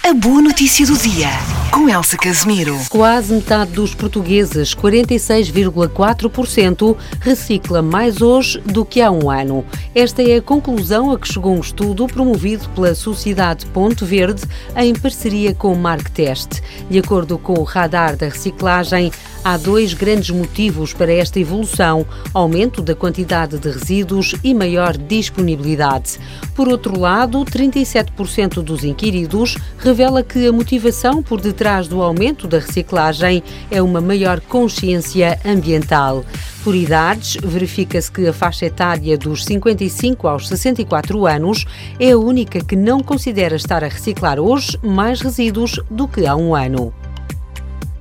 A boa notícia do dia, com Elsa Casimiro. Quase metade dos portugueses, 46,4%, recicla mais hoje do que há um ano. Esta é a conclusão a que chegou um estudo promovido pela Sociedade Ponto Verde em parceria com o Marktest. De acordo com o Radar da Reciclagem, há dois grandes motivos para esta evolução: aumento da quantidade de resíduos e maior disponibilidade. Por outro lado, 37% dos inquiridos revela que a motivação por detrás do aumento da reciclagem é uma maior consciência ambiental. Por idades, verifica-se que a faixa etária dos 55 aos 64 anos é a única que não considera estar a reciclar hoje mais resíduos do que há um ano.